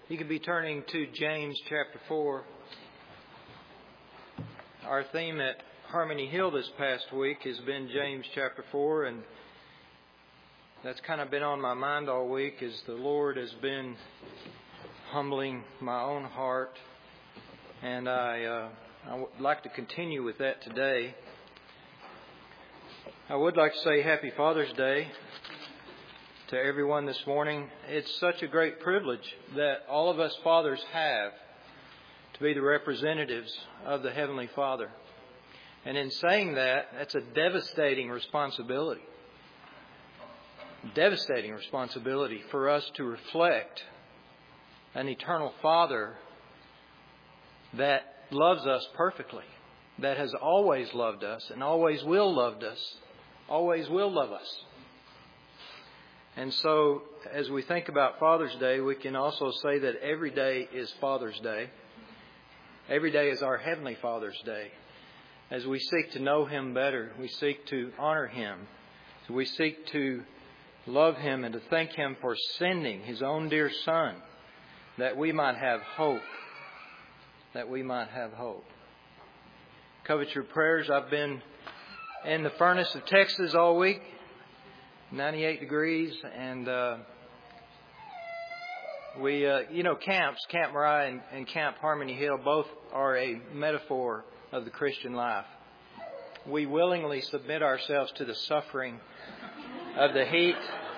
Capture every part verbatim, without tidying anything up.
You could be turning to James chapter four. Our theme at Harmony Hill this past week has been James chapter four, and that's kind of been on my mind all week as the Lord has been humbling my own heart, and I, uh, I would like to continue with that today. I would like to say Happy Father's Day to everyone this morning. It's such a great privilege that all of us fathers have to be the representatives of the Heavenly Father. And in saying that, that's a devastating responsibility. Devastating responsibility for us to reflect an eternal Father that loves us perfectly, that has always loved us and always will love us, always will love us. And so, as we think about Father's Day, we can also say that every day is Father's Day. Every day is our Heavenly Father's Day. As we seek to know Him better, we seek to honor Him. We seek to love Him and to thank Him for sending His own dear Son, that we might have hope. That we might have hope. Covet your prayers. I've been in the furnace of Texas all week. ninety-eight degrees, and uh, we, uh, you know, camps, Camp Moriah and, and Camp Harmony Hill, both are a metaphor of the Christian life. We willingly submit ourselves to the suffering of the heat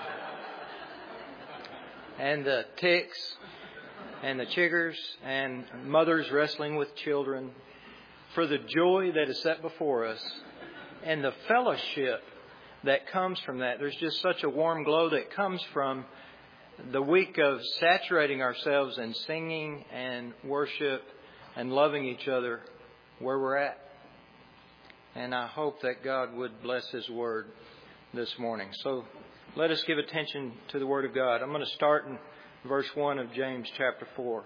and the ticks and the chiggers and mothers wrestling with children for the joy that is set before us and the fellowship that comes from that. There's just such a warm glow that comes from the week of saturating ourselves in singing and worship and loving each other where we're at. And I hope that God would bless His Word this morning. So let us give attention to the Word of God. I'm going to start in verse one of James chapter four.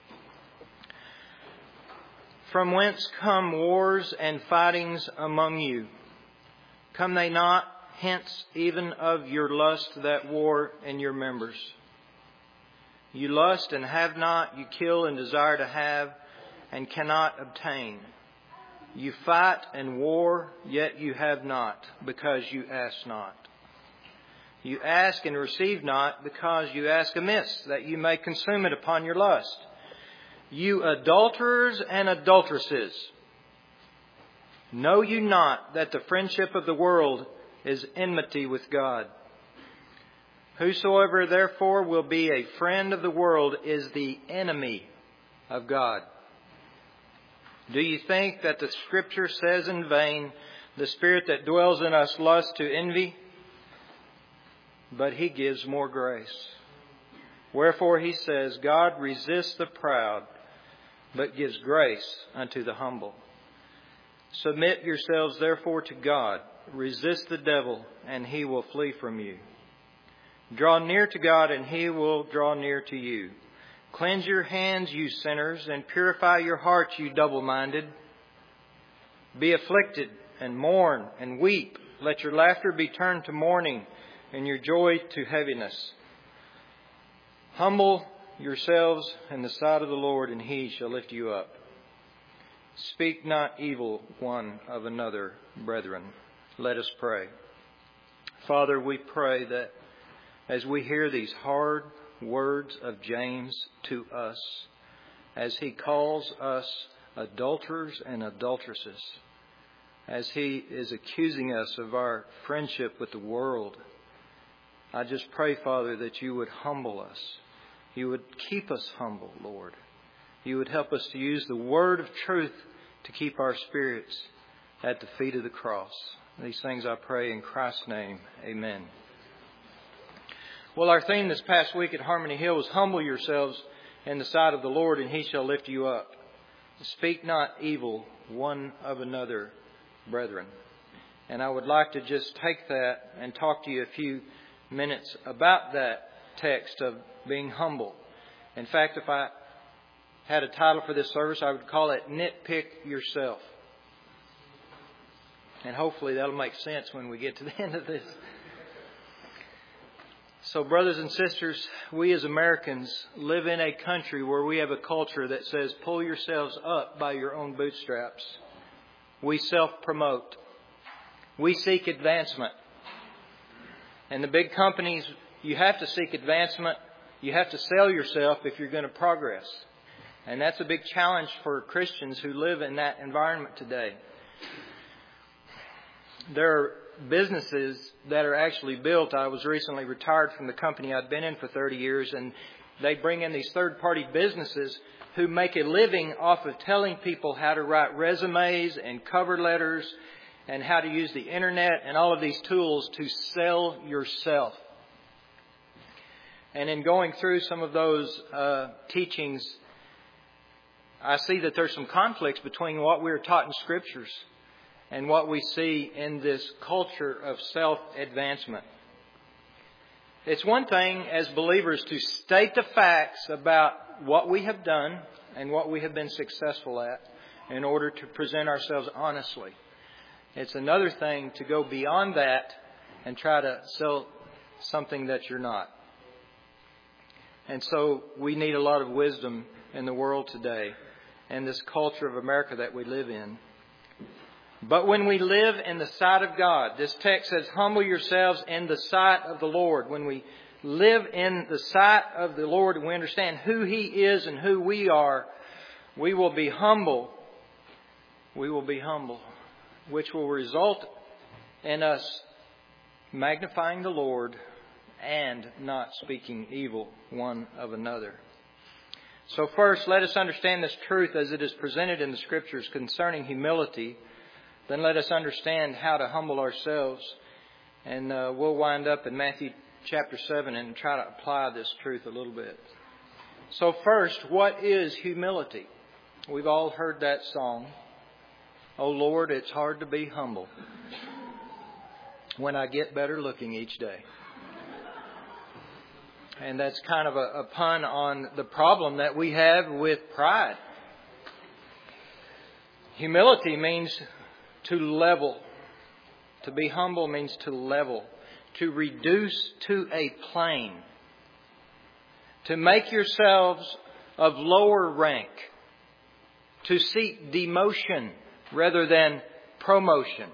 From whence come wars and fightings among you? Come they not hence even of your lust that war in your members? You lust and have not, you kill and desire to have and cannot obtain. You fight and war, yet you have not, because you ask not. You ask and receive not, because you ask amiss, that you may consume it upon your lust. You adulterers and adulteresses, know you not that the friendship of the world is enmity with God? Whosoever therefore will be a friend of the world is the enemy of God. Do you think that the Scripture says in vain, the Spirit that dwells in us lusts to envy? But He gives more grace. Wherefore He says, God resists the proud, but gives grace unto the humble. Submit yourselves therefore to God. Resist the devil, and he will flee from you. Draw near to God, and He will draw near to you. Cleanse your hands, you sinners, and purify your hearts, you double-minded. Be afflicted, and mourn, and weep. Let your laughter be turned to mourning, and your joy to heaviness. Humble yourselves in the sight of the Lord, and He shall lift you up. Speak not evil one of another, brethren. Let us pray. Father, we pray that as we hear these hard words of James to us, as he calls us adulterers and adulteresses, as he is accusing us of our friendship with the world, I just pray, Father, that you would humble us. You would keep us humble, Lord. You would help us to use the word of truth to keep our spirits at the feet of the cross. These things I pray in Christ's name. Amen. Well, our theme this past week at Harmony Hill was humble yourselves in the sight of the Lord, and He shall lift you up. Speak not evil one of another, brethren. And I would like to just take that and talk to you a few minutes about that text of being humble. In fact, if I had a title for this service, I would call it Nitpick Yourself. And hopefully that'll make sense when we get to the end of this. So, brothers and sisters, we as Americans live in a country where we have a culture that says, pull yourselves up by your own bootstraps. We self-promote. We seek advancement. And the big companies, you have to seek advancement. You have to sell yourself if you're going to progress. And that's a big challenge for Christians who live in that environment today. There are businesses that are actually built. I was recently retired from the company I'd been in for thirty years, and they bring in these third-party businesses who make a living off of telling people how to write resumes and cover letters and how to use the internet and all of these tools to sell yourself. And in going through some of those uh, teachings, I see that there's some conflicts between what we're taught in Scriptures and what we see in this culture of self-advancement. It's one thing as believers to state the facts about what we have done and what we have been successful at in order to present ourselves honestly. It's another thing to go beyond that and try to sell something that you're not. And so we need a lot of wisdom in the world today and this culture of America that we live in. But when we live in the sight of God, this text says, humble yourselves in the sight of the Lord. When we live in the sight of the Lord and we understand who He is and who we are, we will be humble. We will be humble, which will result in us magnifying the Lord and not speaking evil one of another. So first, let us understand this truth as it is presented in the Scriptures concerning humility. Then let us understand how to humble ourselves. And uh, we'll wind up in Matthew chapter seven and try to apply this truth a little bit. So first, what is humility? We've all heard that song. Oh Lord, it's hard to be humble when I get better looking each day. And that's kind of a, a pun on the problem that we have with pride. Humility means to level. To be humble means to level. To reduce to a plane. To make yourselves of lower rank. To seek demotion rather than promotion.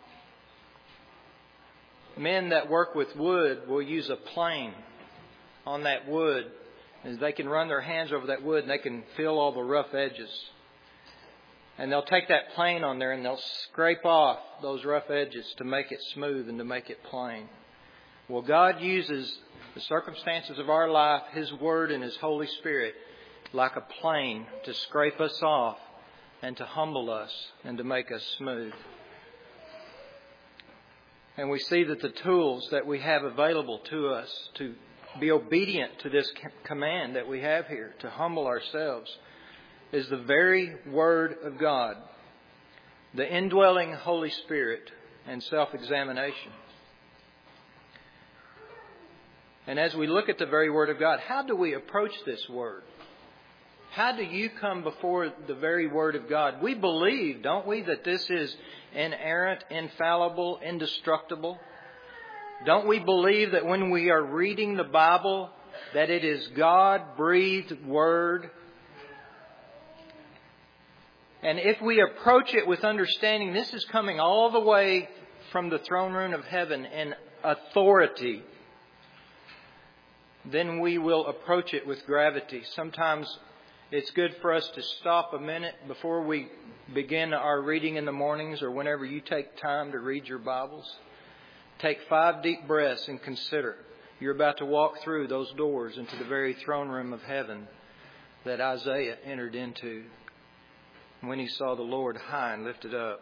Men that work with wood will use a plane on that wood. As they can run their hands over that wood and they can feel all the rough edges. And they'll take that plane on there and they'll scrape off those rough edges to make it smooth and to make it plain. Well, God uses the circumstances of our life, His Word and His Holy Spirit, like a plane to scrape us off and to humble us and to make us smooth. And we see that the tools that we have available to us to be obedient to this command that we have here, to humble ourselves, is the very Word of God, the indwelling Holy Spirit, and self-examination. And as we look at the very Word of God, how do we approach this Word? How do you come before the very Word of God? We believe, don't we, that this is inerrant, infallible, indestructible? Don't we believe that when we are reading the Bible, that it is God-breathed Word? And if we approach it with understanding, this is coming all the way from the throne room of heaven in authority, then we will approach it with gravity. Sometimes it's good for us to stop a minute before we begin our reading in the mornings or whenever you take time to read your Bibles. Take five deep breaths and consider. You're about to walk through those doors into the very throne room of heaven that Isaiah entered into when he saw the Lord high and lifted up.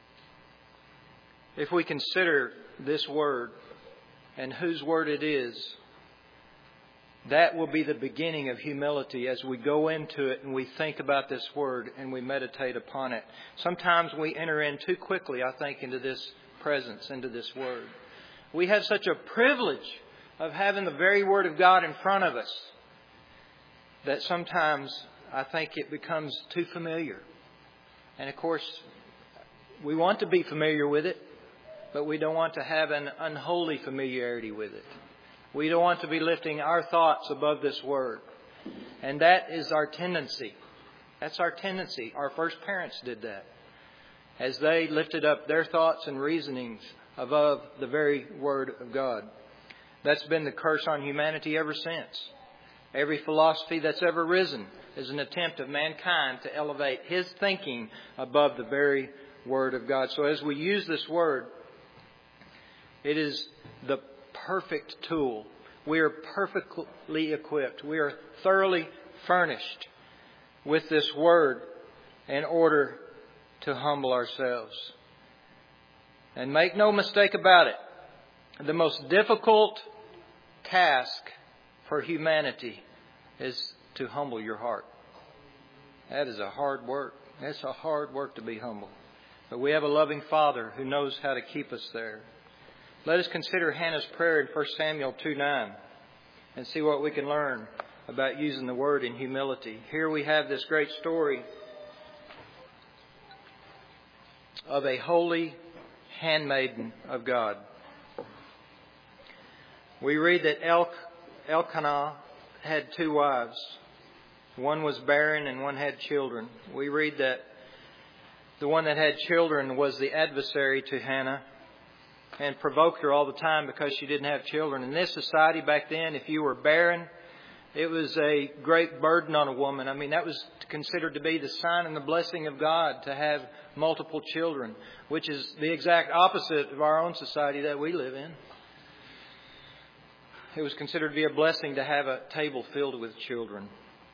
If we consider this Word and whose Word it is, that will be the beginning of humility as we go into it and we think about this Word and we meditate upon it. Sometimes we enter in too quickly, I think, into this presence, into this Word. We have such a privilege of having the very Word of God in front of us that sometimes I think it becomes too familiar. And of course, we want to be familiar with it, but we don't want to have an unholy familiarity with it. We don't want to be lifting our thoughts above this Word. And that is our tendency. That's our tendency. Our first parents did that, as they lifted up their thoughts and reasonings above the very Word of God. That's been the curse on humanity ever since. Every philosophy that's ever risen is an attempt of mankind to elevate his thinking above the very Word of God. So as we use this Word, it is the perfect tool. We are perfectly equipped. We are thoroughly furnished with this Word in order to humble ourselves. And make no mistake about it, the most difficult task for humanity is to humble your heart. That is a hard work. That's a hard work to be humble. But we have a loving Father who knows how to keep us there. Let us consider Hannah's prayer in First Samuel two nine and see what we can learn about using the Word in humility. Here we have this great story of a holy handmaiden of God. We read that El- Elkanah had two wives. One was barren and one had children. We read that the one that had children was the adversary to Hannah and provoked her all the time because she didn't have children. In this society back then, if you were barren, it was a great burden on a woman. I mean, that was considered to be the sign and the blessing of God to have multiple children, which is the exact opposite of our own society that we live in. It was considered to be a blessing to have a table filled with children.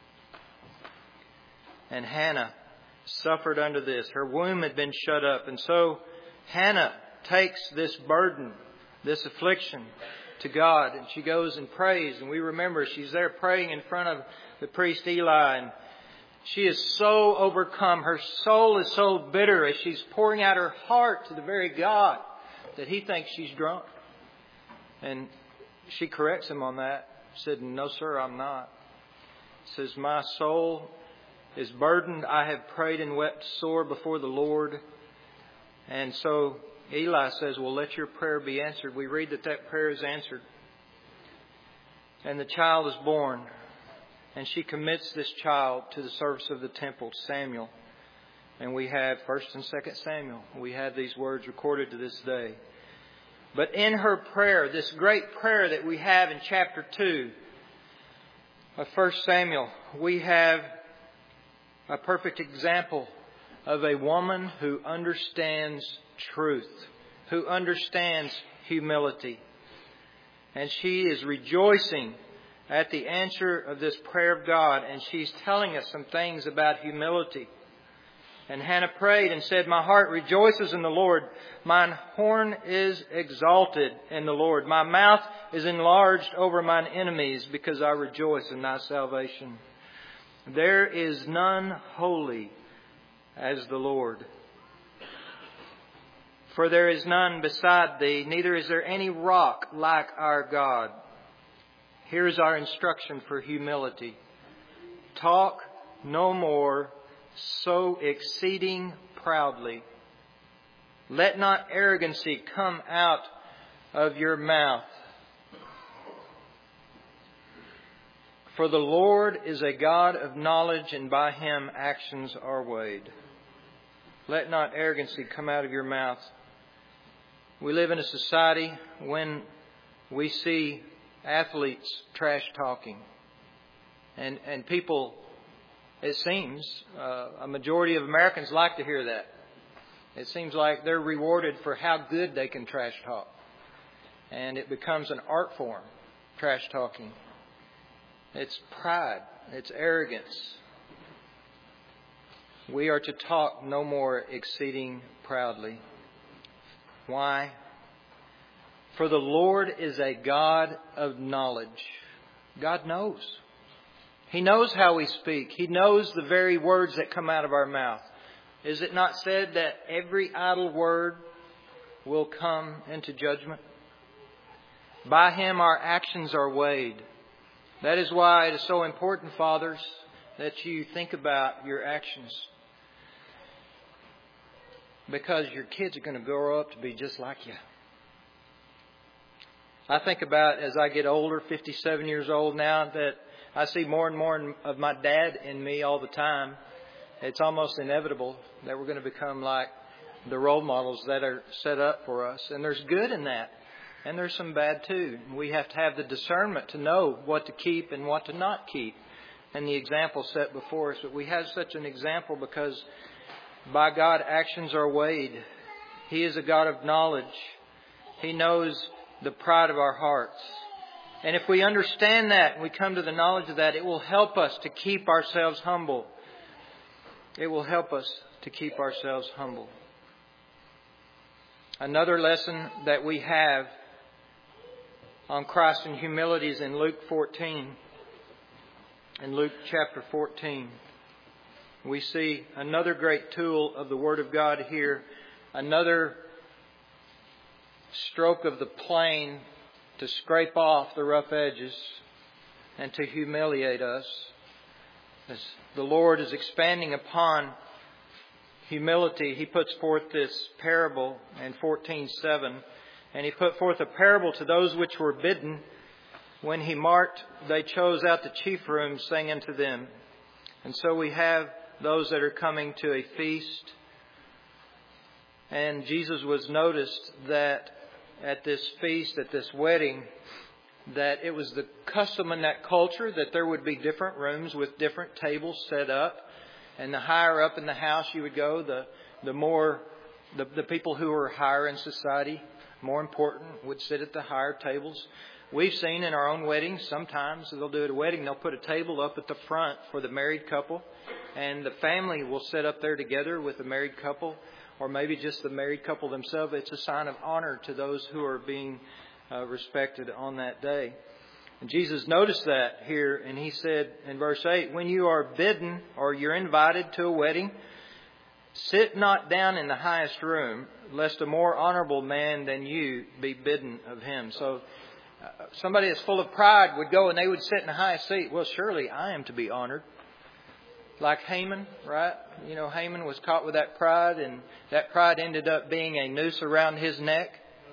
And Hannah suffered under this. Her womb had been shut up. And so Hannah takes this burden, this affliction, to God. And she goes and prays. And we remember she's there praying in front of the priest Eli. And she is so overcome. Her soul is so bitter as she's pouring out her heart to the very God that he thinks she's drunk. And she corrects him on that. Said, "No, sir, I'm not." Says, "My soul is burdened. I have prayed and wept sore before the Lord." And so Eli says, "Well, let your prayer be answered." We read that that prayer is answered. And the child is born. And she commits this child to the service of the temple, Samuel. And we have First and Second Samuel. We have these words recorded to this day. But in her prayer, this great prayer that we have in chapter two of First Samuel, we have a perfect example of a woman who understands truth, who understands humility. And she is rejoicing at the answer of this prayer of God, and she's telling us some things about humility. And Hannah prayed and said, "My heart rejoices in the Lord. Mine horn is exalted in the Lord. My mouth is enlarged over mine enemies, because I rejoice in thy salvation. There is none holy as the Lord. For there is none beside thee, neither is there any rock like our God." Here is our instruction for humility. Talk no more so exceeding proudly. Let not arrogancy come out of your mouth. For the Lord is a God of knowledge, and by Him actions are weighed. Let not arrogancy come out of your mouth. We live in a society when we see athletes trash talking. And, and people, it seems, uh, a majority of Americans like to hear that. It seems like they're rewarded for how good they can trash talk. And it becomes an art form, trash talking. It's pride. It's arrogance. We are to talk no more exceeding proudly. Why? For the Lord is a God of knowledge. God knows. He knows how we speak. He knows the very words that come out of our mouth. Is it not said that every idle word will come into judgment? By Him our actions are weighed. That is why it is so important, fathers, that you think about your actions. Because your kids are going to grow up to be just like you. I think about as I get older, fifty-seven years old now, that I see more and more of my dad in me all the time. It's almost inevitable that we're going to become like the role models that are set up for us. And there's good in that. And there's some bad too. We have to have the discernment to know what to keep and what to not keep. And the example set before us. But we have such an example because by God, actions are weighed. He is a God of knowledge. He knows the pride of our hearts. And if we understand that and we come to the knowledge of that, it will help us to keep ourselves humble. It will help us to keep ourselves humble. Another lesson that we have on Christ and humility is in Luke fourteen. In Luke chapter fourteen, we see another great tool of the Word of God here. Another stroke of the plane to scrape off the rough edges and to humiliate us. As the Lord is expanding upon humility, He puts forth this parable in fourteen seven. And He put forth a parable to those which were bidden. When He marked, they chose out the chief rooms, saying unto them. And so we have those that are coming to a feast. And Jesus was noticed that at this feast, at this wedding, that it was the custom in that culture that there would be different rooms with different tables set up. And the higher up in the house you would go, the, the more, the, the people who were higher in society, more important, would sit at the higher tables. We've seen in our own weddings, sometimes they'll do at a wedding, they'll put a table up at the front for the married couple. And the family will sit up there together with the married couple, or maybe just the married couple themselves. It's a sign of honor to those who are being uh, respected on that day. And Jesus noticed that here, and He said in verse eight, when you are bidden or you're invited to a wedding, sit not down in the highest room, lest a more honorable man than you be bidden of him. So uh, somebody that's full of pride would go and they would sit in the highest seat. Well, surely I am to be honored. Like Haman, right? You know, Haman was caught with that pride, and that pride ended up being a noose around his neck.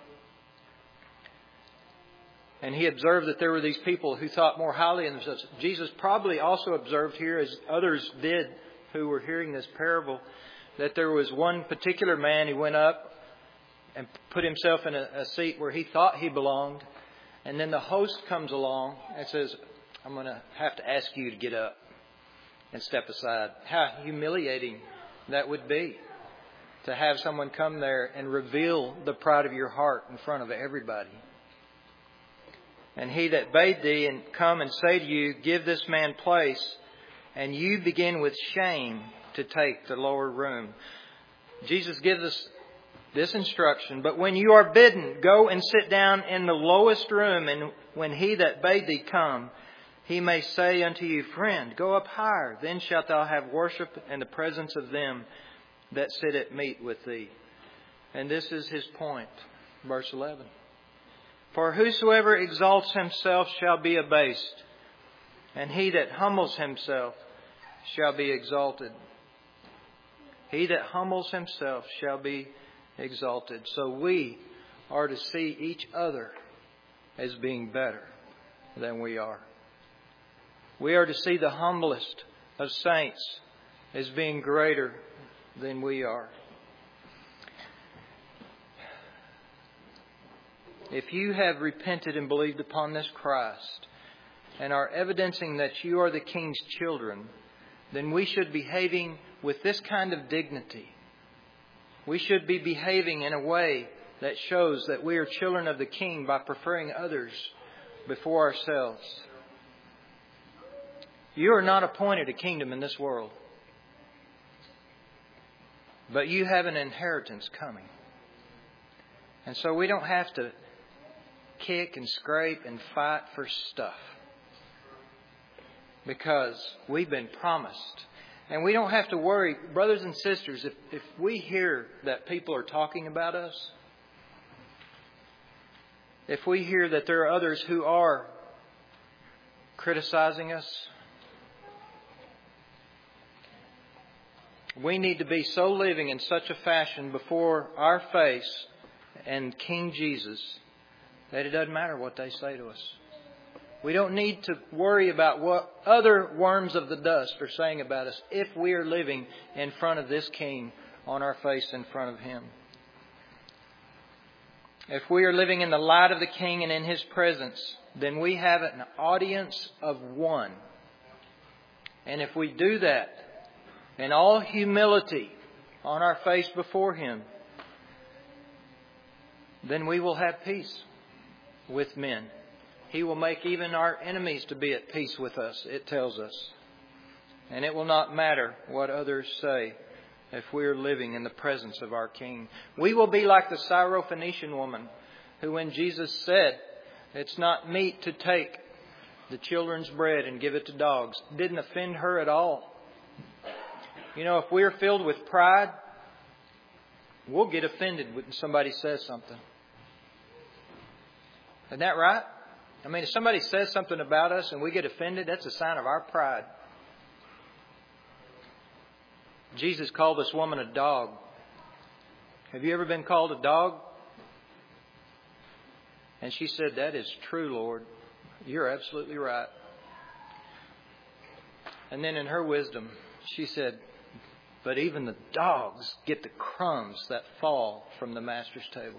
And he observed that there were these people who thought more highly of themselves. Jesus probably also observed here, as others did who were hearing this parable, that there was one particular man who went up and put himself in a, a seat where he thought he belonged. And then the host comes along and says, I'm going to have to ask you to get up and step aside. How humiliating that would be, to have someone come there and reveal the pride of your heart in front of everybody. And he that bade thee and come and say to you, give this man place, and you begin with shame to take the lower room. Jesus gives us this instruction. But when you are bidden, go and sit down in the lowest room, and when he that bade thee come, he may say unto you, friend, go up higher. Then shalt thou have worship in the presence of them that sit at meat with thee. And this is his point. Verse eleven. For whosoever exalts himself shall be abased, and he that humbles himself shall be exalted. He that humbles himself shall be exalted. So we are to see each other as being better than we are. We are to see the humblest of saints as being greater than we are. If you have repented and believed upon this Christ and are evidencing that you are the King's children, then we should be behaving with this kind of dignity. We should be behaving in a way that shows that we are children of the King by preferring others before ourselves. You are not appointed a kingdom in this world, but you have an inheritance coming. And so we don't have to kick and scrape and fight for stuff, because we've been promised. And we don't have to worry, brothers and sisters, if, if we hear that people are talking about us, if we hear that there are others who are criticizing us, we need to be so living in such a fashion before our face and King Jesus that it doesn't matter what they say to us. We don't need to worry about what other worms of the dust are saying about us if we are living in front of this King, on our face in front of Him. If we are living in the light of the King and in His presence, then we have an audience of one. And if we do that in all humility on our face before Him, then we will have peace with men. He will make even our enemies to be at peace with us, it tells us. And it will not matter what others say if we are living in the presence of our King. We will be like the Syrophoenician woman who, when Jesus said, "It's not meet to take the children's bread and give it to dogs," didn't offend her at all. You know, if we're filled with pride, we'll get offended when somebody says something. Isn't that right? I mean, if somebody says something about us and we get offended, that's a sign of our pride. Jesus called this woman a dog. Have you ever been called a dog? And she said, "That is true, Lord. You're absolutely right." And then in her wisdom, she said, "But even the dogs get the crumbs that fall from the Master's table."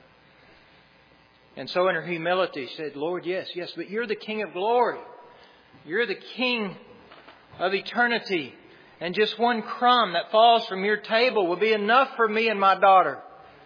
And so in her humility, she said, "Lord, yes, yes, but you're the King of glory. You're the King of eternity. And just one crumb that falls from your table will be enough for me and my daughter.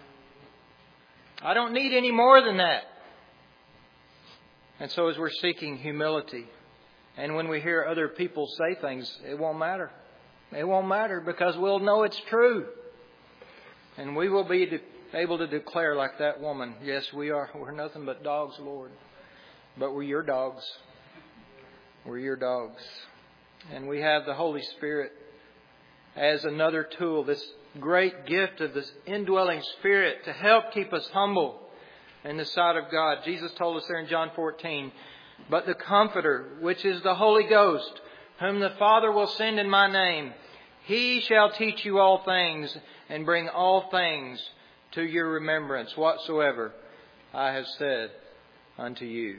I don't need any more than that." And so as we're seeking humility, and when we hear other people say things, it won't matter. It won't matter because we'll know it's true. And we will be able to declare like that woman, "Yes, we are. We're nothing but dogs, Lord. But we're your dogs. We're your dogs." And we have the Holy Spirit as another tool, this great gift of this indwelling Spirit to help keep us humble in the sight of God. Jesus told us there in John fourteen, "But the Comforter, which is the Holy Ghost, whom the Father will send in my name, He shall teach you all things and bring all things to your remembrance whatsoever I have said unto you."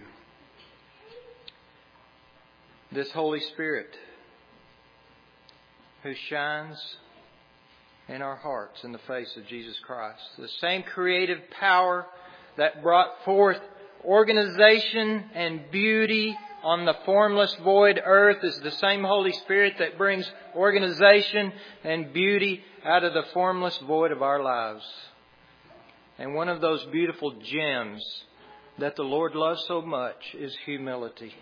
This Holy Spirit who shines in our hearts in the face of Jesus Christ. The same creative power that brought forth organization and beauty on the formless void earth is the same Holy Spirit that brings organization and beauty out of the formless void of our lives. And one of those beautiful gems that the Lord loves so much is humility.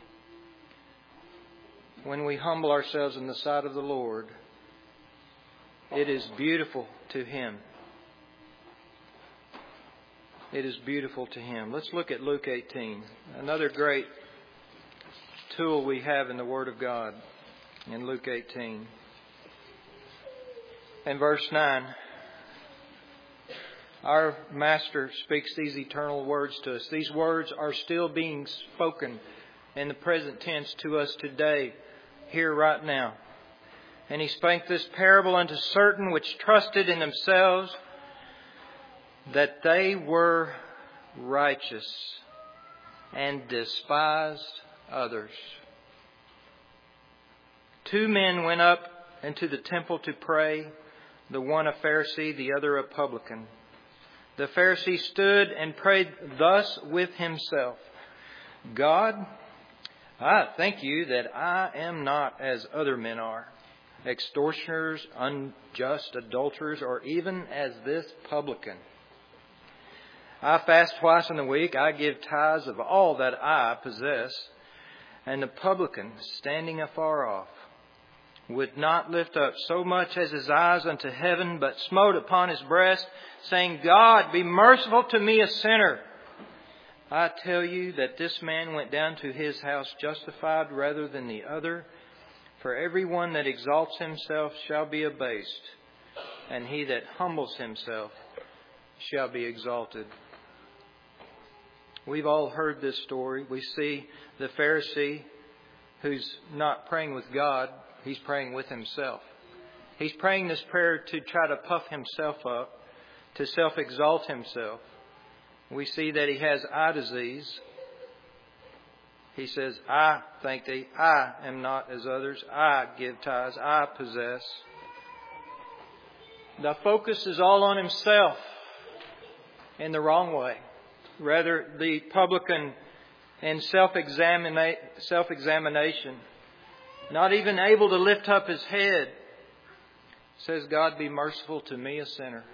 When we humble ourselves in the sight of the Lord, it is beautiful to Him. It is beautiful to Him. Let's look at Luke eighteen. Another great tool we have in the Word of God in Luke eighteen. And verse nine. Our Master speaks these eternal words to us. These words are still being spoken in the present tense to us today, here right now. "And He spake this parable unto certain which trusted in themselves that they were righteous and despised others. Two men went up into the temple to pray, the one a Pharisee, the other a publican. The Pharisee stood and prayed thus with himself, God, I thank you that I am not as other men are, extortioners, unjust, adulterers, or even as this publican. I fast twice in the week. I give tithes of all that I possess. And the publican, standing afar off, would not lift up so much as his eyes unto heaven, but smote upon his breast, saying, God, be merciful to me, a sinner. I tell you that this man went down to his house justified rather than the other. For everyone that exalts himself shall be abased, and he that humbles himself shall be exalted." We've all heard this story. We see the Pharisee who's not praying with God. He's praying with himself. He's praying this prayer to try to puff himself up, to self-exalt himself. We see that he has eye disease. He says, I thank thee, I am not as others. I give tithes, I possess. The focus is all on himself in the wrong way. Rather, the publican in self-examina- self-examination, not even able to lift up his head, says, God, be merciful to me, a sinner.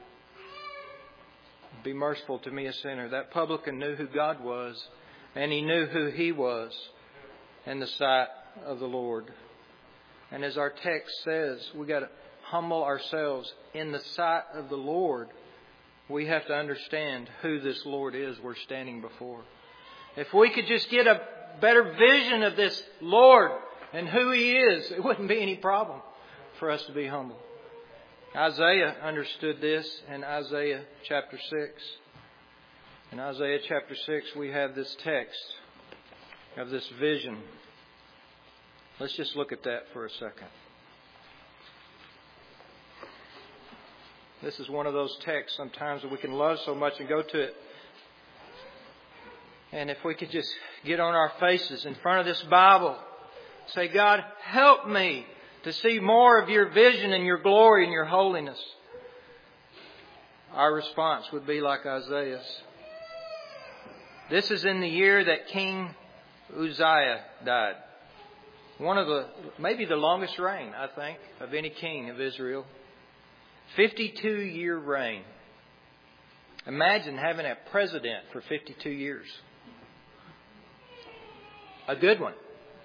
Be merciful to me, a sinner. That publican knew who God was, and he knew who he was in the sight of the Lord. And as our text says, we got to humble ourselves in the sight of the Lord. We have to understand who this Lord is we're standing before. If we could just get a better vision of this Lord and who He is, it wouldn't be any problem for us to be humble. Isaiah understood this in Isaiah chapter six. In Isaiah chapter six, we have this text of this vision. Let's just look at that for a second. This is one of those texts sometimes that we can love so much and go to it. And if we could just get on our faces in front of this Bible, say, God, help me to see more of your vision and your glory and your holiness. Our response would be like Isaiah's. This is in the year that King Uzziah died. One of the, maybe the longest reign, I think, of any king of Israel. fifty-two year reign. Imagine having a president for fifty-two years. A good one.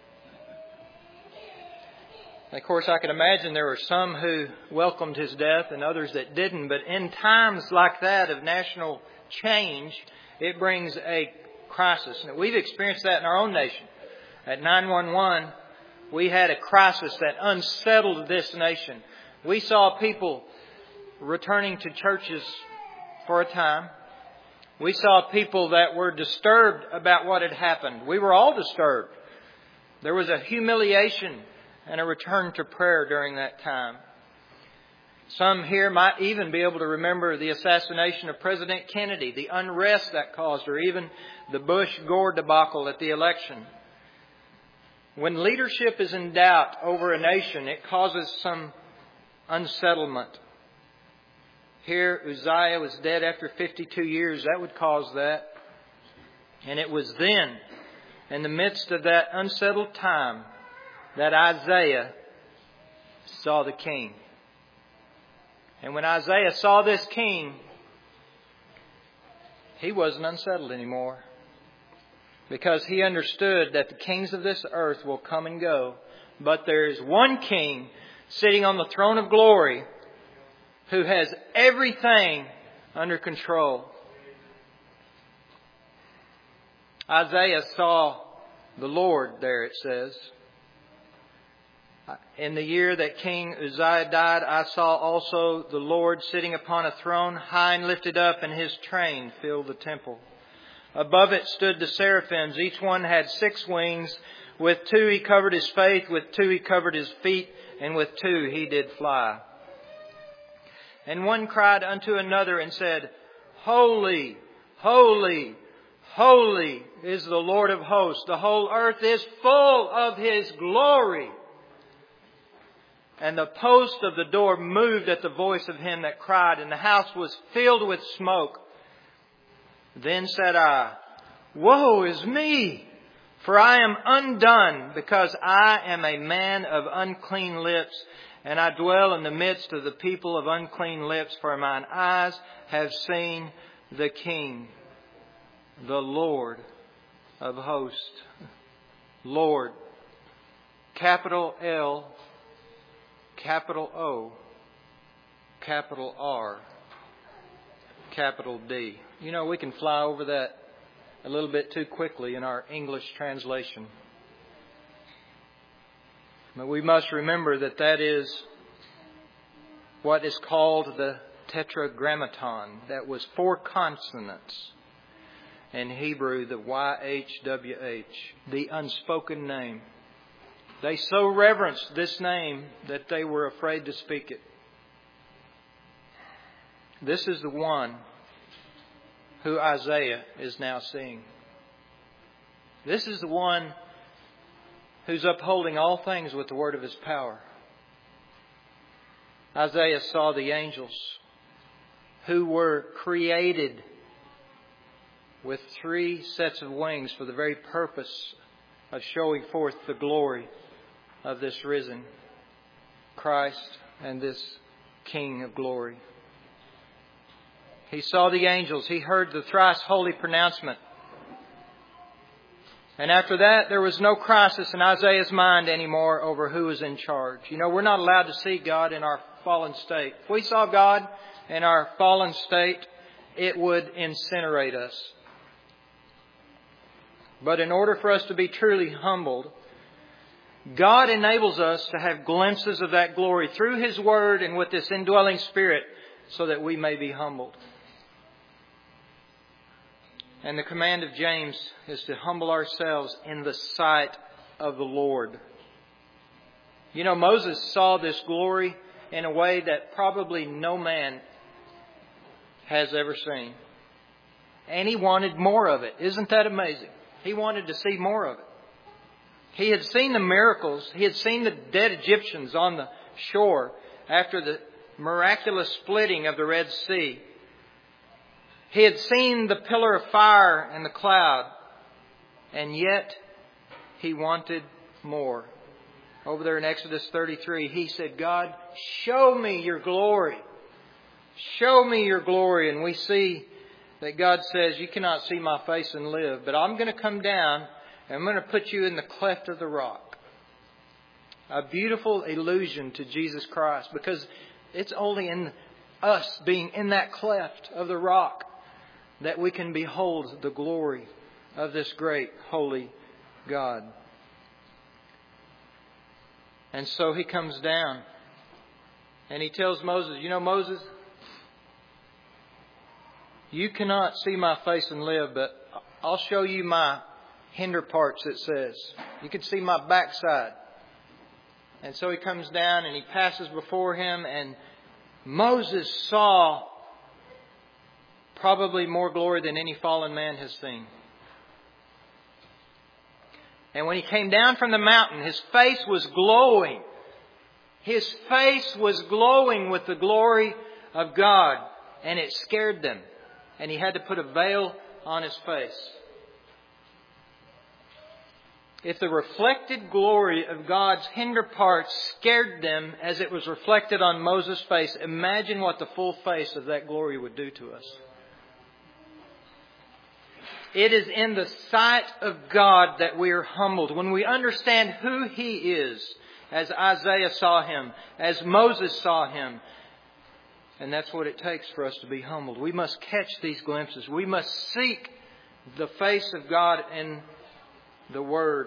And of course, I can imagine there were some who welcomed his death and others that didn't. But in times like that of national change, it brings a crisis. And we've experienced that in our own nation. At nine one one, we had a crisis that unsettled this nation. We saw people returning to churches for a time. We saw people that were disturbed about what had happened. We were all disturbed. There was a humiliation and a return to prayer during that time. Some here might even be able to remember the assassination of President Kennedy, the unrest that caused, or even the Bush-Gore debacle at the election. When leadership is in doubt over a nation, it causes some unsettlement. Here, Uzziah was dead after fifty-two years. That would cause that. And it was then, in the midst of that unsettled time, that Isaiah saw the king. And when Isaiah saw this king, he wasn't unsettled anymore. Because he understood that the kings of this earth will come and go. But there is one king sitting on the throne of glory who has everything under control. Isaiah saw the Lord there, it says. In the year that King Uzziah died, I saw also the Lord sitting upon a throne, high and lifted up, and His train filled the temple. Above it stood the seraphims. Each one had six wings. With two He covered His face, with two He covered His feet, and with two He did fly. And one cried unto another and said, Holy, holy, holy is the Lord of hosts. The whole earth is full of His glory. And the post of the door moved at the voice of him that cried, and the house was filled with smoke. Then said I, Woe is me! For I am undone, because I am a man of unclean lips, and I dwell in the midst of the people of unclean lips, for mine eyes have seen the King, the Lord of hosts. Lord, capital L, capital O, capital R, capital D. You know, we can fly over that a little bit too quickly in our English translation. But we must remember that that is what is called the tetragrammaton. That was four consonants. In Hebrew, the Y H W H, the unspoken name. They so reverenced this name that they were afraid to speak it. This is the one who Isaiah is now seeing. This is the one who's upholding all things with the word of His power. Isaiah saw the angels who were created with three sets of wings for the very purpose of showing forth the glory of this risen Christ and this King of glory. He saw the angels. He heard the thrice holy pronouncement. And after that, there was no crisis in Isaiah's mind anymore over who was in charge. You know, we're not allowed to see God in our fallen state. If we saw God in our fallen state, it would incinerate us. But in order for us to be truly humbled, God enables us to have glimpses of that glory through His Word and with this indwelling Spirit so that we may be humbled. And the command of James is to humble ourselves in the sight of the Lord. You know, Moses saw this glory in a way that probably no man has ever seen. And he wanted more of it. Isn't that amazing? He wanted to see more of it. He had seen the miracles. He had seen the dead Egyptians on the shore after the miraculous splitting of the Red Sea. He had seen the pillar of fire and the cloud. And yet, he wanted more. Over there in Exodus thirty-three, he said, God, show me your glory. Show me your glory. And we see that God says, you cannot see my face and live, but I'm going to come down and I'm going to put you in the cleft of the rock. A beautiful allusion to Jesus Christ, because it's only in us being in that cleft of the rock that we can behold the glory of this great holy God. And so He comes down and He tells Moses, you know, Moses, you cannot see my face and live, but I'll show you my hinder parts, it says. You can see my backside. And so He comes down and He passes before him, and Moses saw probably more glory than any fallen man has seen. And when He came down from the mountain, His face was glowing. His face was glowing with the glory of God, and it scared them. And He had to put a veil on His face. If the reflected glory of God's hinder parts scared them as it was reflected on Moses' face, imagine what the full face of that glory would do to us. It is in the sight of God that we are humbled. When we understand who He is, as Isaiah saw Him, as Moses saw Him. And that's what it takes for us to be humbled. We must catch these glimpses. We must seek the face of God in the Word.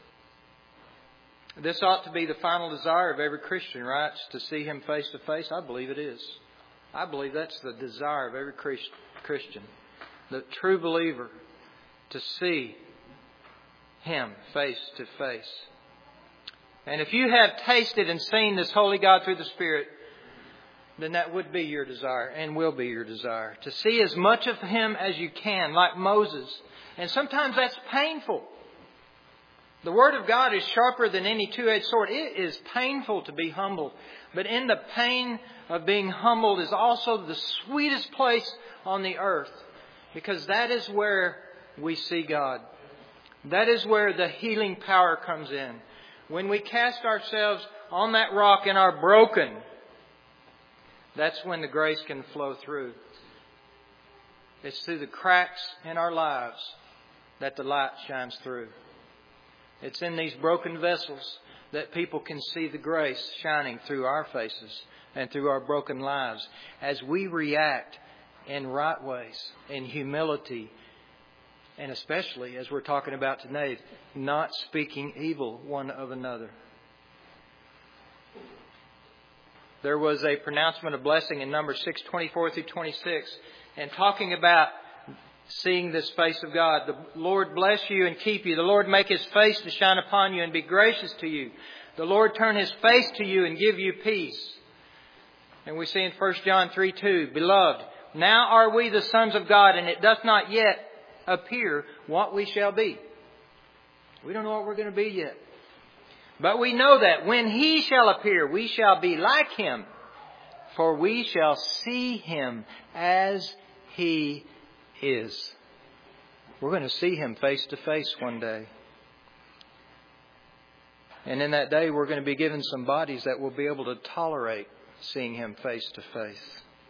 This ought to be the final desire of every Christian, right? To see Him face to face. I believe it is. I believe that's the desire of every Christian. The true believer. To see Him face to face. And if you have tasted and seen this holy God through the Spirit, then that would be your desire and will be your desire. To see as much of Him as you can, like Moses. And sometimes that's painful. The Word of God is sharper than any two-edged sword. It is painful to be humbled. But in the pain of being humbled is also the sweetest place on the earth. Because that is where we see God. That is where the healing power comes in. When we cast ourselves on that rock and are broken, that's when the grace can flow through. It's through the cracks in our lives that the light shines through. It's in these broken vessels that people can see the grace shining through our faces and through our broken lives as we react in right ways, in humility, and especially, as we're talking about today, not speaking evil one of another. There was a pronouncement of blessing in Numbers six, twenty-four through twenty-six. And talking about seeing this face of God. The Lord bless you and keep you. The Lord make His face to shine upon you and be gracious to you. The Lord turn His face to you and give you peace. And we see in First John three two, Beloved, Now are we the sons of God, and it doth not yet appear what we shall be. We don't know what we're going to be yet. But we know that when He shall appear, we shall be like Him. For we shall see Him as He is. We're going to see Him face to face one day. And in that day, we're going to be given some bodies that will be able to tolerate seeing Him face to face.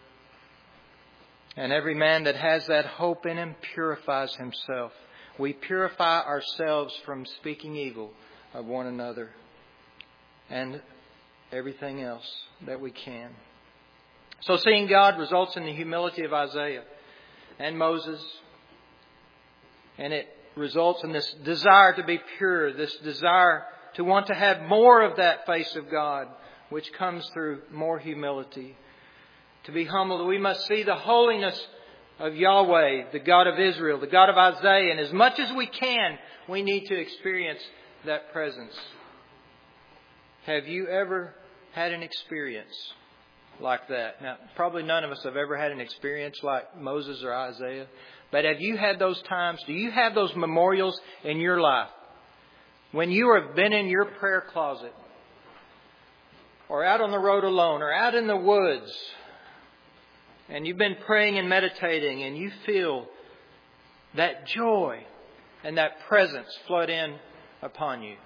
And every man that has that hope in him purifies himself. We purify ourselves from speaking evil of one another and everything else that we can. So seeing God results in the humility of Isaiah and Moses. And it results in this desire to be pure, this desire to want to have more of that face of God, which comes through more humility. To be humble, we must see the holiness of Yahweh, the God of Israel, the God of Isaiah. And as much as we can, we need to experience that presence. Have you ever had an experience like that? Now, probably none of us have ever had an experience like Moses or Isaiah. But have you had those times? Do you have those memorials in your life? When you have been in your prayer closet, or out on the road alone, or out in the woods, and you've been praying and meditating, and you feel that joy and that presence flood in upon you.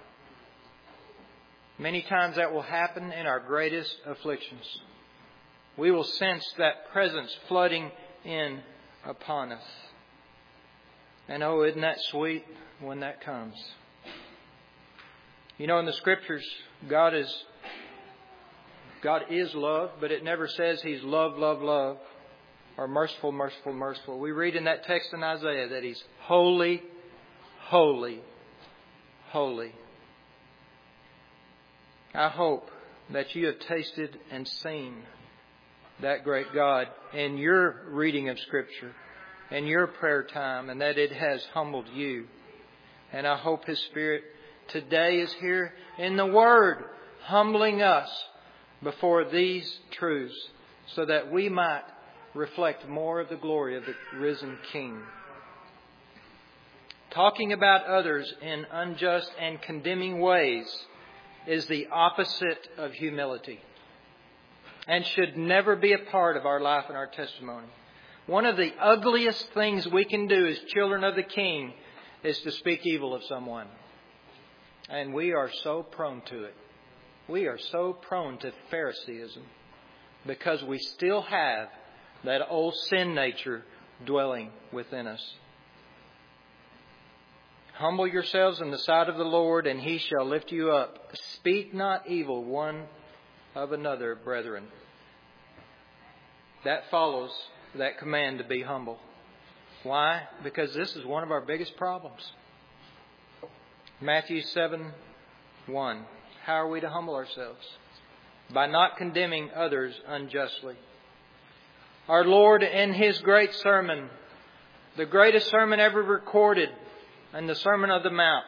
Many times that will happen in our greatest afflictions. We will sense that presence flooding in upon us. And oh, isn't that sweet when that comes? You know, in the Scriptures, God is God is love, but it never says He's love, love, love, or merciful, merciful, merciful. We read in that text in Isaiah that He's holy, holy, holy. I hope that you have tasted and seen that great God in your reading of Scripture, in your prayer time, and that it has humbled you. And I hope His Spirit today is here in the Word, humbling us before these truths so that we might reflect more of the glory of the risen King. Talking about others in unjust and condemning ways is the opposite of humility and should never be a part of our life and our testimony. One of the ugliest things we can do as children of the King is to speak evil of someone. And we are so prone to it. We are so prone to Phariseeism because we still have that old sin nature dwelling within us. Humble yourselves in the sight of the Lord, and He shall lift you up. Speak not evil one of another, brethren. That follows that command to be humble. Why? Because this is one of our biggest problems. Matthew seven one. How are we to humble ourselves? By not condemning others unjustly. Our Lord in His great sermon, the greatest sermon ever recorded, and the Sermon on the Mount,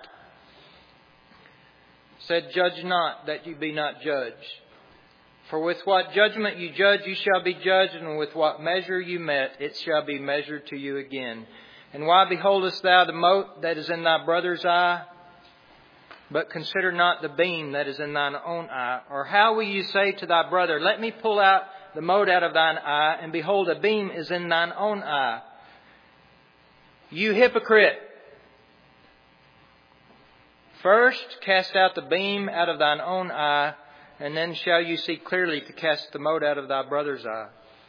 said, "Judge not, that you be not judged. For with what judgment you judge, you shall be judged, and with what measure you met, it shall be measured to you again. And why beholdest thou the mote that is in thy brother's eye, but consider not the beam that is in thine own eye? Or how will you say to thy brother, Let me pull out the mote out of thine eye, and behold, a beam is in thine own eye? You hypocrite! First cast out the beam out of thine own eye, and then shall you see clearly to cast the mote out of thy brother's eye."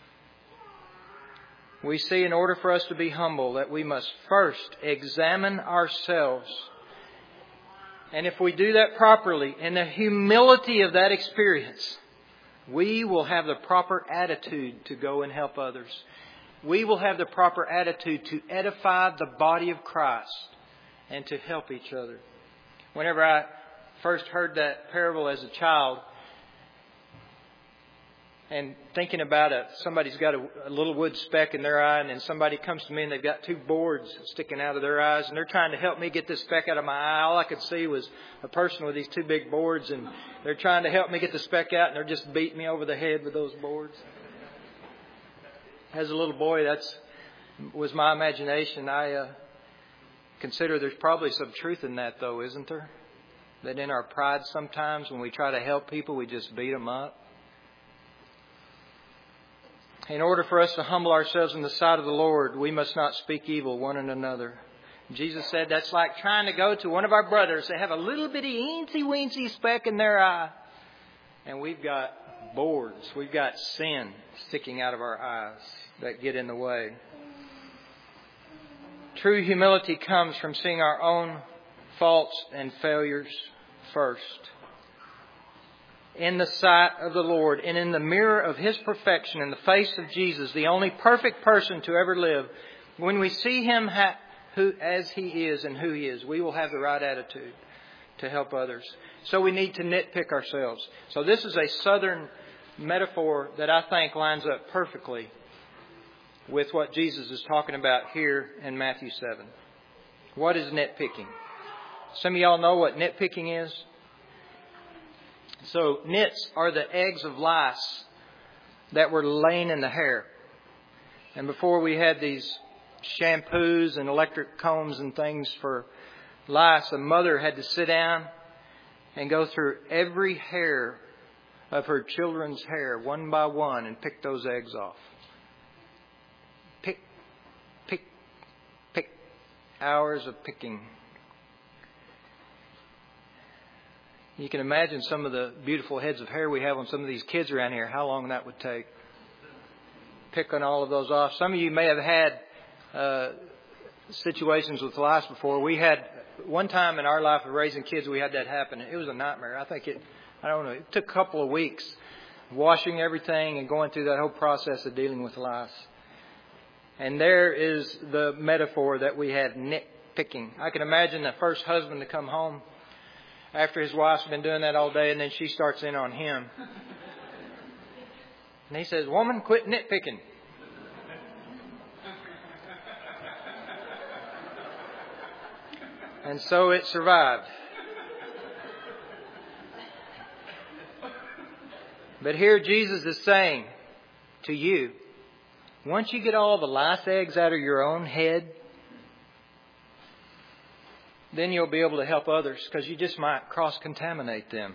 We see in order for us to be humble that we must first examine ourselves. And if we do that properly, in the humility of that experience, we will have the proper attitude to go and help others. We will have the proper attitude to edify the body of Christ and to help each other. Whenever I first heard that parable as a child, and thinking about it, somebody's got a, a little wood speck in their eye, and then somebody comes to me and they've got two boards sticking out of their eyes, and they're trying to help me get this speck out of my eye. All I could see was a person with these two big boards, and they're trying to help me get the speck out, and they're just beating me over the head with those boards. as a little boy, that's was my imagination. I uh, consider there's probably some truth in that, though, isn't there? That in our pride sometimes when we try to help people, we just beat them up. In order for us to humble ourselves in the sight of the Lord, we must not speak evil one and another. Jesus said that's like trying to go to one of our brothers. They have a little bitty eensy-weensy speck in their eye. And we've got boards. We've got sin sticking out of our eyes that get in the way. True humility comes from seeing our own faults and failures first. In the sight of the Lord and in the mirror of His perfection, in the face of Jesus, the only perfect person to ever live, when we see Him ha- who, as He is and who He is, we will have the right attitude to help others. So we need to nitpick ourselves. So this is a southern metaphor that I think lines up perfectly with what Jesus is talking about here in Matthew seven. What is nitpicking? Some of y'all know what nitpicking is. So nits are the eggs of lice that were laying in the hair. And before we had these shampoos and electric combs and things for lice, a mother had to sit down and go through every hair of her children's hair one by one and pick those eggs off. Pick, pick, pick. Hours of picking. You can imagine some of the beautiful heads of hair we have on some of these kids around here, how long that would take. Picking all of those off. Some of you may have had uh, situations with lice before. We had, one time in our life of raising kids, we had that happen. It was a nightmare. I think it, I don't know, it took a couple of weeks washing everything and going through that whole process of dealing with lice. And there is the metaphor that we have, nitpicking. I can imagine the first husband to come home after his wife's been doing that all day, and then she starts in on him. And he says, "Woman, quit nitpicking." And so it survived. But here Jesus is saying to you, once you get all the lice eggs out of your own head, then you'll be able to help others, because you just might cross-contaminate them.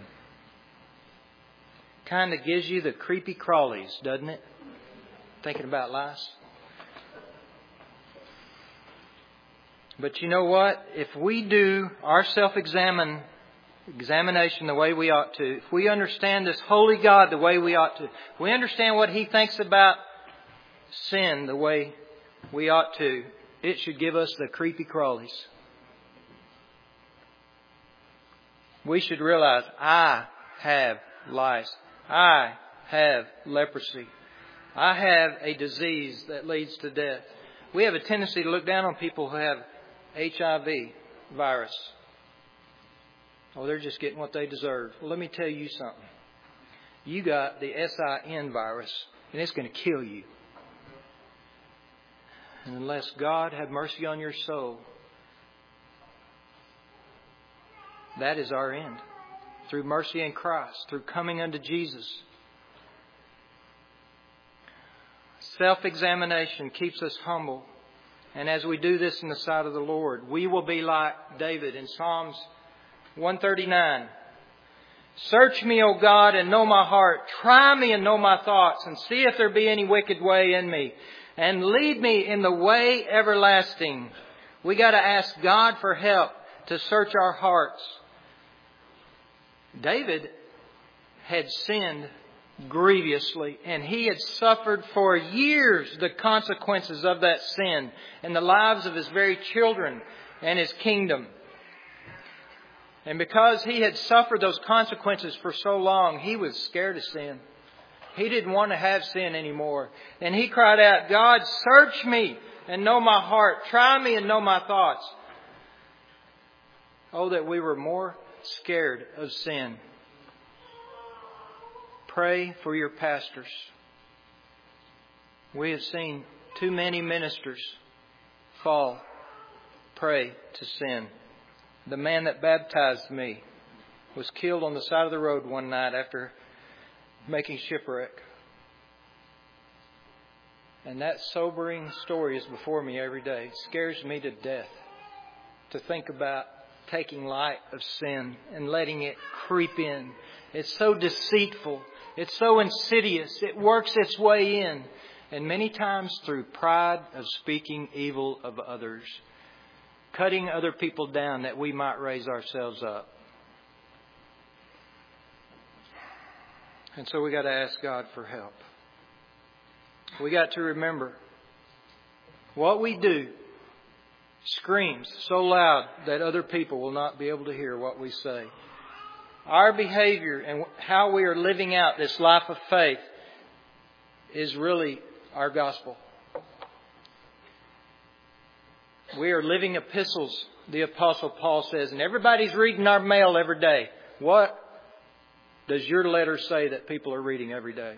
Kind of gives you the creepy crawlies, doesn't it? Thinking about lice. But you know what? If we do our self-examine examination the way we ought to, if we understand this holy God the way we ought to, if we understand what He thinks about sin the way we ought to, it should give us the creepy crawlies. We should realize, I have lice. I have leprosy. I have a disease that leads to death. We have a tendency to look down on people who have H I V virus. Oh, they're just getting what they deserve. Well, let me tell you something. You got the S I N virus, and it's going to kill you. And unless God have mercy on your soul, that is our end. Through mercy in Christ, through coming unto Jesus. Self-examination keeps us humble. And as we do this in the sight of the Lord, we will be like David in Psalms one thirty-nine. Search me, O God, and know my heart. Try me and know my thoughts, and see if there be any wicked way in me. And lead me in the way everlasting. We got to ask God for help to search our hearts. David had sinned grievously, and he had suffered for years the consequences of that sin in the lives of his very children and his kingdom. And because he had suffered those consequences for so long, he was scared of sin. He didn't want to have sin anymore. And he cried out, God, search me and know my heart. Try me and know my thoughts. Oh, that we were more scared of sin. Pray for your pastors. We have seen too many ministers fall prey to sin. The man that baptized me was killed on the side of the road one night after making shipwreck. And that sobering story is before me every day. It scares me to death to think about taking light of sin and letting it creep in. It's so deceitful. It's so insidious. It works its way in. And many times through pride of speaking evil of others. Cutting other people down that we might raise ourselves up. And so we got to ask God for help. We got to remember what we do screams so loud that other people will not be able to hear what we say. Our behavior and how we are living out this life of faith is really our gospel. We are living epistles, the Apostle Paul says, and everybody's reading our mail every day. What does your letter say that people are reading every day?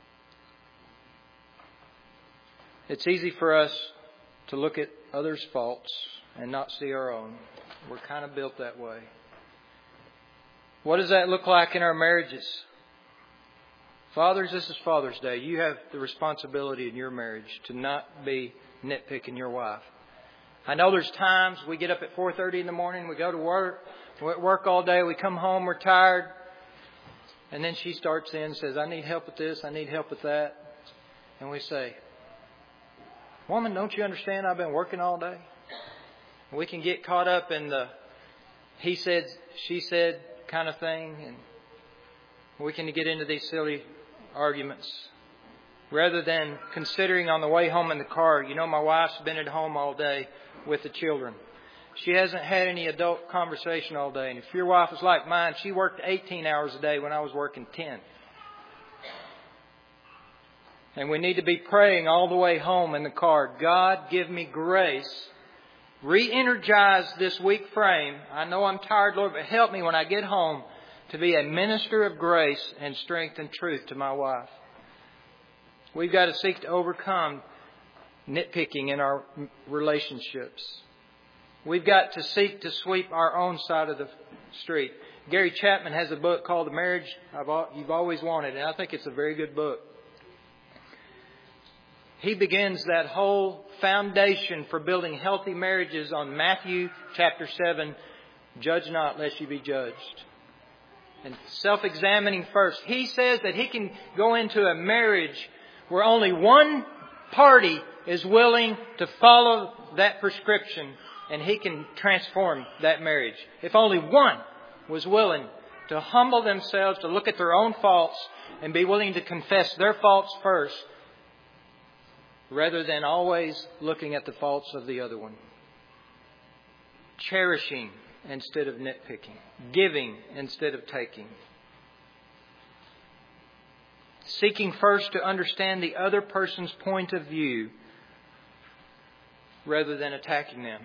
It's easy for us to look at others' faults and not see our own. We're kind of built that way. What does that look like in our marriages? Fathers, this is Father's Day. You have the responsibility in your marriage to not be nitpicking your wife. I know there's times we get up at four thirty in the morning, we go to work, we work all day, we come home, we're tired. And then she starts in and says, I need help with this, I need help with that. And we say, woman, don't you understand I've been working all day? We can get caught up in the he said, she said kind of thing. And we can get into these silly arguments. Rather than considering on the way home in the car, you know, my wife's been at home all day with the children. She hasn't had any adult conversation all day. And if your wife is like mine, she worked eighteen hours a day when I was working ten. And we need to be praying all the way home in the car. God, give me grace. Re-energize this weak frame. I know I'm tired, Lord, but help me when I get home to be a minister of grace and strength and truth to my wife. We've got to seek to overcome nitpicking in our relationships. We've got to seek to sweep our own side of the street. Gary Chapman has a book called The Marriage You've Always Wanted, and I think it's a very good book. He begins that whole foundation for building healthy marriages on Matthew chapter seven, judge not lest you be judged. And self-examining first. He says that he can go into a marriage where only one party is willing to follow that prescription, and he can transform that marriage. If only one was willing to humble themselves, to look at their own faults, and be willing to confess their faults first, rather than always looking at the faults of the other one. Cherishing instead of nitpicking. Giving instead of taking. Seeking first to understand the other person's point of view rather than attacking them.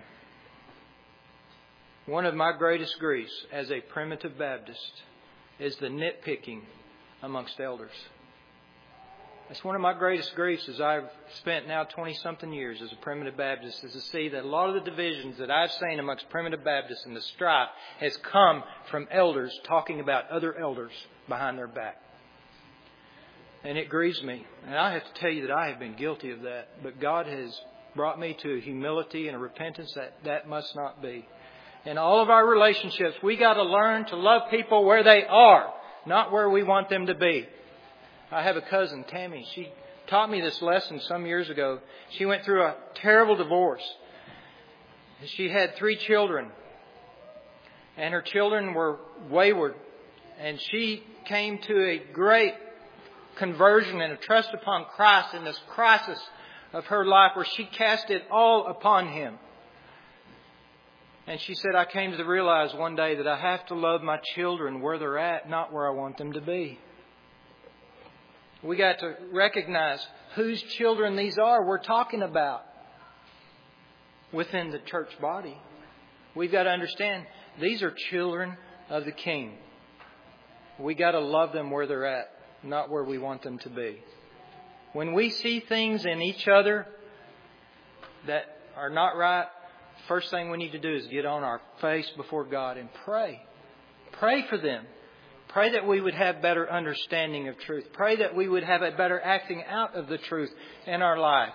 One of my greatest griefs as a primitive Baptist is the nitpicking amongst elders. That's one of my greatest griefs as I've spent now twenty-something years as a primitive Baptist, is to see that a lot of the divisions that I've seen amongst primitive Baptists and the strife has come from elders talking about other elders behind their back. And it grieves me. And I have to tell you that I have been guilty of that. But God has brought me to a humility and a repentance that that must not be. In all of our relationships, we got to learn to love people where they are, not where we want them to be. I have a cousin, Tammy. She taught me this lesson some years ago. She went through a terrible divorce. She had three children. And her children were wayward. And she came to a great conversion and a trust upon Christ in this crisis of her life where she cast it all upon Him. And she said, I came to realize one day that I have to love my children where they're at, not where I want them to be. We got to recognize whose children these are we're talking about within the church body. We've got to understand these are children of the King. We got to love them where they're at, not where we want them to be. When we see things in each other that are not right, first thing we need to do is get on our face before God and pray. Pray for them. Pray that we would have better understanding of truth. Pray that we would have a better acting out of the truth in our life.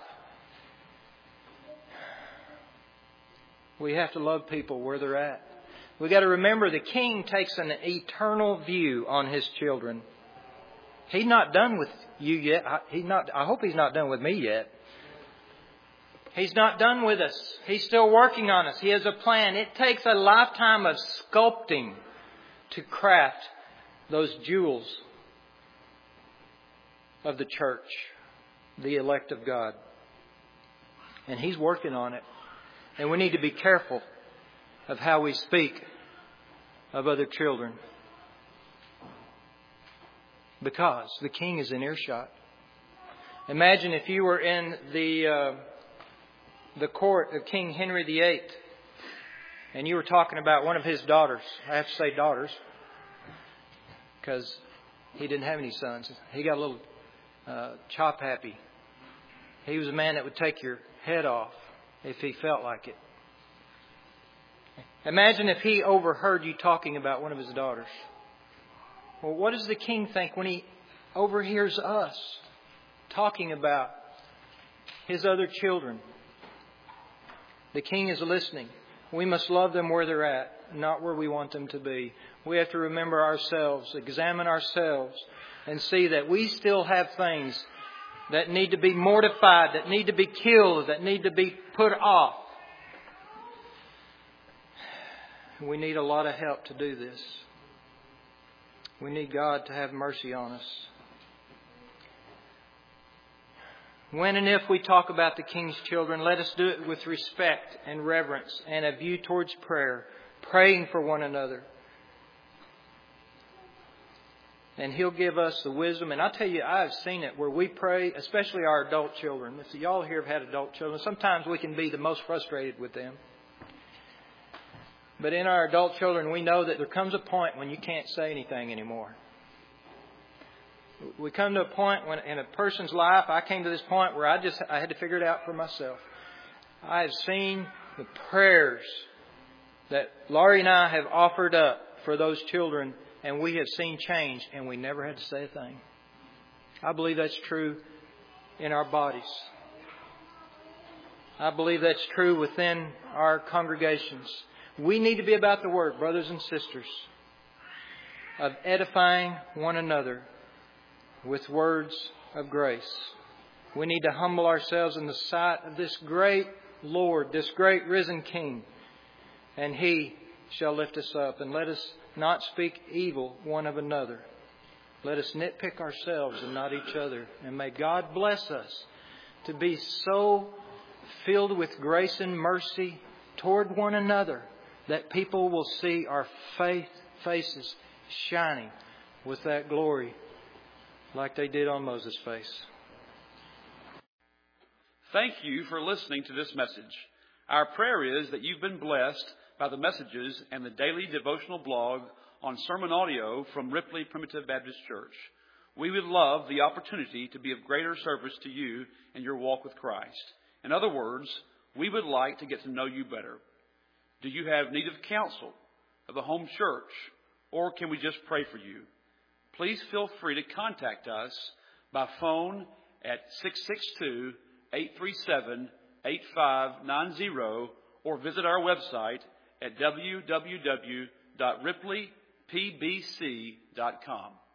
We have to love people where they're at. We've got to remember the King takes an eternal view on His children. He's not done with you yet. He's not, I hope He's not done with me yet. He's not done with us. He's still working on us. He has a plan. It takes a lifetime of sculpting to craft those jewels of the church, the elect of God. And He's working on it. And we need to be careful of how we speak of other children. Because the King is in earshot. Imagine if you were in the uh, the court of King Henry the Eighth and you were talking about one of his daughters. I have to say daughters because he didn't have any sons. He got a little uh, chop happy. He was a man that would take your head off if he felt like it. Imagine if he overheard you talking about one of his daughters. Well, what does the King think when he overhears us talking about his other children? The King is listening. We must love them where they're at, not where we want them to be. We have to remember ourselves, examine ourselves, and see that we still have things that need to be mortified, that need to be killed, that need to be put off. We need a lot of help to do this. We need God to have mercy on us. When and if we talk about the King's children, let us do it with respect and reverence and a view towards prayer, praying for one another. And He'll give us the wisdom. And I tell you, I've seen it where we pray, especially our adult children. If y'all here have had adult children, sometimes we can be the most frustrated with them. But in our adult children, we know that there comes a point when you can't say anything anymore. We come to a point when in a person's life, I came to this point where I just I had to figure it out for myself. I have seen the prayers that Laurie and I have offered up for those children, and we have seen change, and we never had to say a thing. I believe that's true in our bodies. I believe that's true within our congregations. We need to be about the Word, brothers and sisters, of edifying one another with words of grace. We need to humble ourselves in the sight of this great Lord, this great risen King, and He shall lift us up. And let us not speak evil one of another. Let us nitpick ourselves and not each other. And may God bless us to be so filled with grace and mercy toward one another that people will see our faith faces shining with that glory like they did on Moses' face. Thank you for listening to this message. Our prayer is that you've been blessed by the messages and the daily devotional blog on sermon audio from Ripley Primitive Baptist Church. We would love the opportunity to be of greater service to you in your walk with Christ. In other words, we would like to get to know you better. Do you have need of counsel, of a home church, or can we just pray for you? Please feel free to contact us by phone at six six two, eight three seven, eight five nine zero or visit our website at w w w dot ripley p b c dot com.